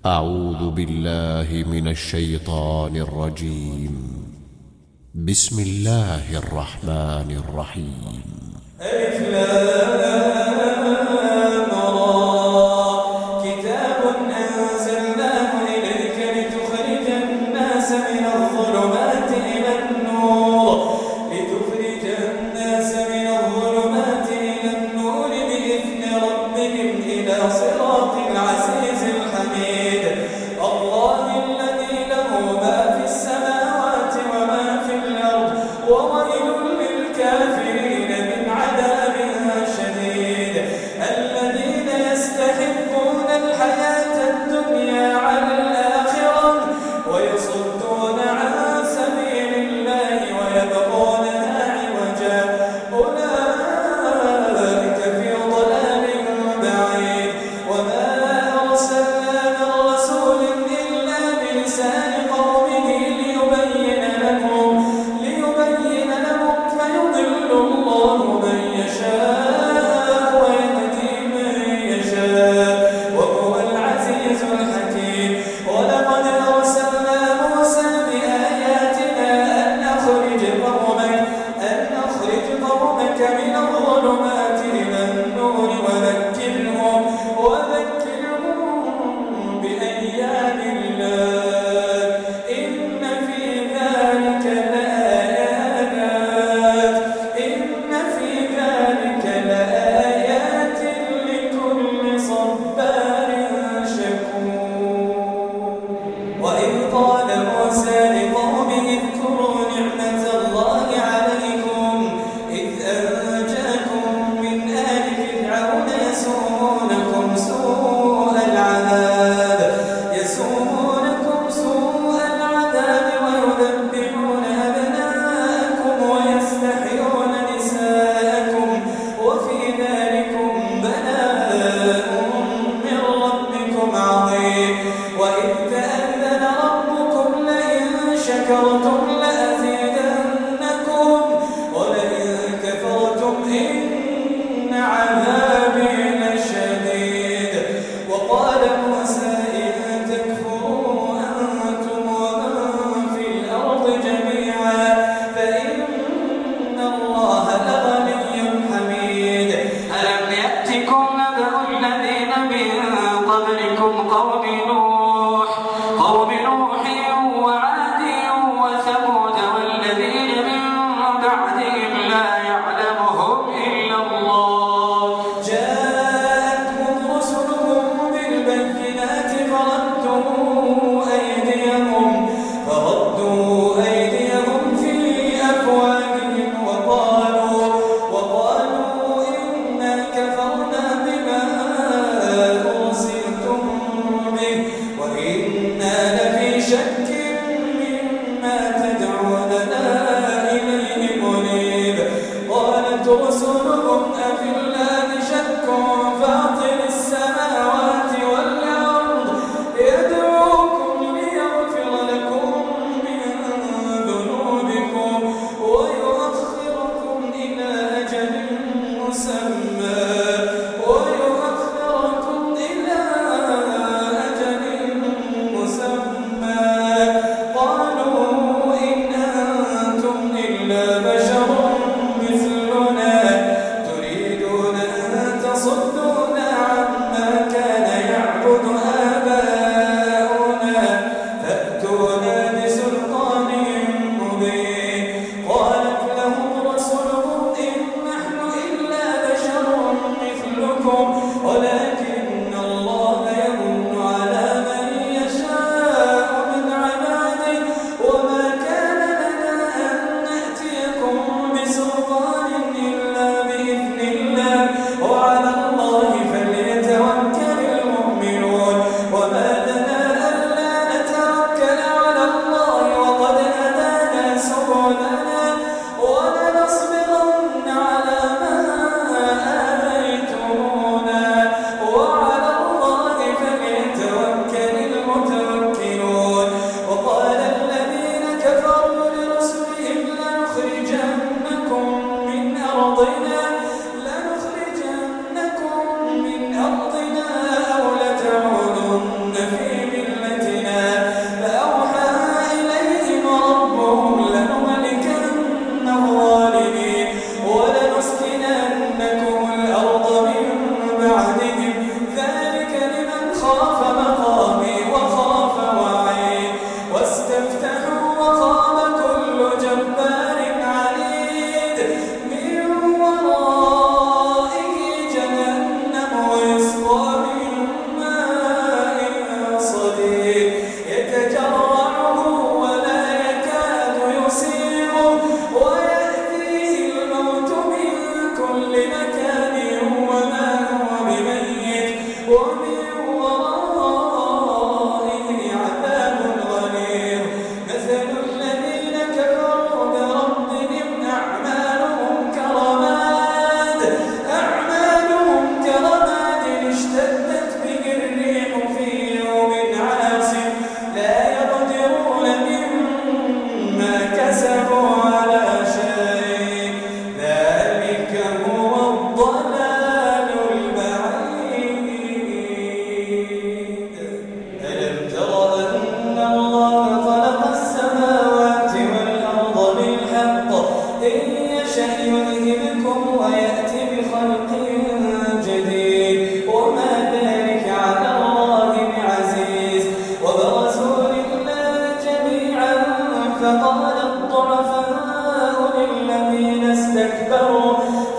أعوذ بالله من الشيطان الرجيم. بسم الله الرحمن الرحيم. ألف لام را كتاب أنزلناه إليك لتخرج الناس من الظلمات إلى النور بإذن ربهم إلى صراط العزيز الحميد الله الذي له ما في السماوات وما في الأرض وويل للكافرين من عذاب شديد الذين يستحبون الحياة الدنيا على الآخرة ويصدون عن سبيل الله ويبغونها عوجا أولئك في ضلال بعيد وما أرسلنا من رسول إلا بلسان قومه ليبين لهم فيضل الله من يشاء ويهدي من يشاء وهو العزيز الحكيم ولقد أرسلنا موسى بآياتنا أن أخرج قومك من الظلمات إلى النور وذكرهم بأيام الله إن في ذلك لآيات لكل صبار شكور وإذ قال موسى لقومه اذكروا نعمة الله عليكم إذ أنجاكم من آل فرعون يسومونكم سوء العذاب ويذبحون أبناءكم ويستحيون نساءكم وفي ذلكم بلاء من ربكم عظيم وإذ تأذن ربكم لئن شكرتم لأزيدنكم ولئن كفرتم إن عذابي لشديد وقال موسى إن تكفروا أنتم ومن في الأرض جميعا فإن الله لغني حميد ألم يأتكم نبأ الذين من قبلكم قوم نوح وعاد وثمود والذين من بعدهم لا يعلمهم إلا الله جاءتهم رسلهم بالبينات فردوا أيديهم في أفواههم وقالوا إنا كفرنا بما أرسلتم به وإنا لفي شك مما تدعوننا إليه مريب قالت رسلهم أفي الله شك فاطر السماوات والأرض يدعوكم ليغفر لكم من ذنوبكم ويؤخركم إلى أجل مسمى قالوا إن أنتم إلا بشر مثلنا تريدون أن تصدونا عما كان يعبد آباؤنا فأتونا بسلطان مبين قالت لهم رسلهم إن نحن إلا بشر مثلكم ولكن الله يمن على من يشاء من عباده وما كان لنا أن نأتيكم بسلطان إلا بإذن الله وعلى الله فليتوكل المؤمنون وما لنا ألا نتوكل على الله وقد هدانا سبلنا ولنصبرن على ما آذيتمونا وعلى الله فليتوكل المتوكلون وقال الذين كفروا لرسلهم لنخرجنكم من أرضنا أو لتعودن في استكبروا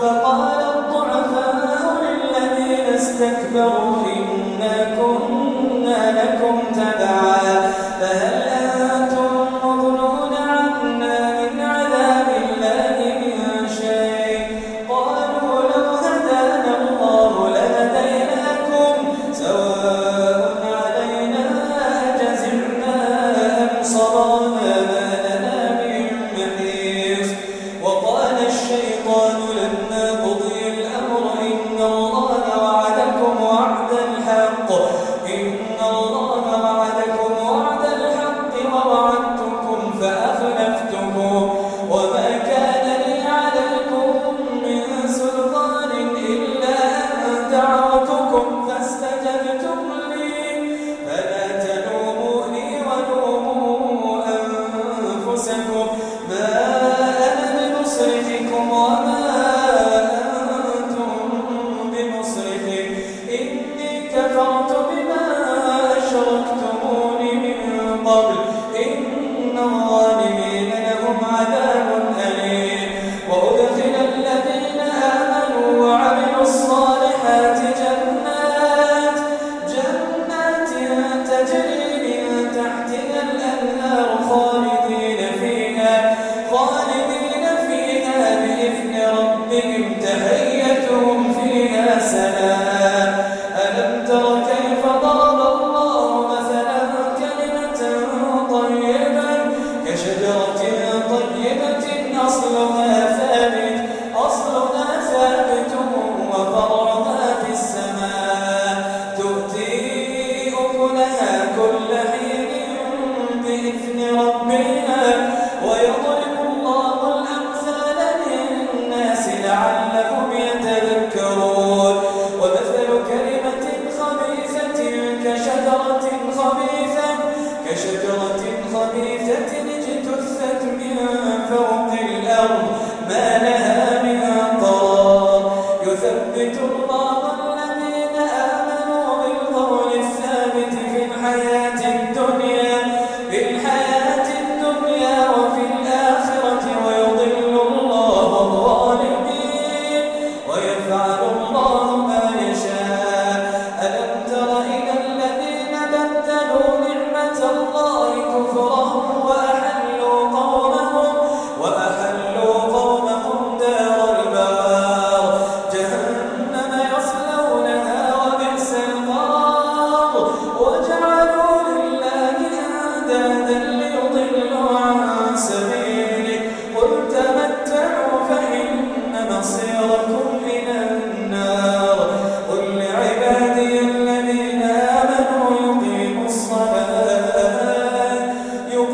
إنا كنا لكم تبعا فهل أنتم مغنون عنا من عذاب الله من شيء قالوا لو هدانا الله لهديناكم سواء علينا أجزعنا أم صبرنا ما لنا من محيص وقال الشيطان لما قضي الأمر إن الله وعدكم وعد الحق ووعدتكم فأخلفتكم وما كان لي عليكم من سلطان إلا أن دعوتكم فاستجبتم لي فلا تلوموني ولوموا أنفسكم ما أنا بمصرخكم وما أنتم بمصرخي إني كفرت بما أشركتمون من قبل إن الظالمين لهم عذاب أليم وأدخل الذين آمنوا وعملوا الصالحات جنات تجري من تحتها الأنهار خالدين فيها بإذن ربهم تحيتهم فيها سلام ألم تر كيف ضرب الله مثلا كلمة طيبة كشجرة طيبة أصلها ثابت وفرعها في السماء تؤتي أكلها كل حين بإذن ربها ويضرب الله الأمثال للناس لعلهم يتذكرون ومثل كلمة خبيثة كشجرة خبيثة اجتثت من فوق الأرض ما لها من قرار يثبت الله الذين آمنوا بالقول الثابت في الحياة الدنيا وفي الآخرة ويضل الله الظالمين ويفعل الله ما يشاء ألم تر إلى الذين بدلوا نعمة الله كفرا وأحلوا قومهم دار البوار جهنم يصلونها وبئس القرار وجعلوا لله أندادا ليضلوا عن سبيله قل تمتعوا فإن مصيركم إلى النار قل لعبادي الذين آمنوا يقيموا الصلاة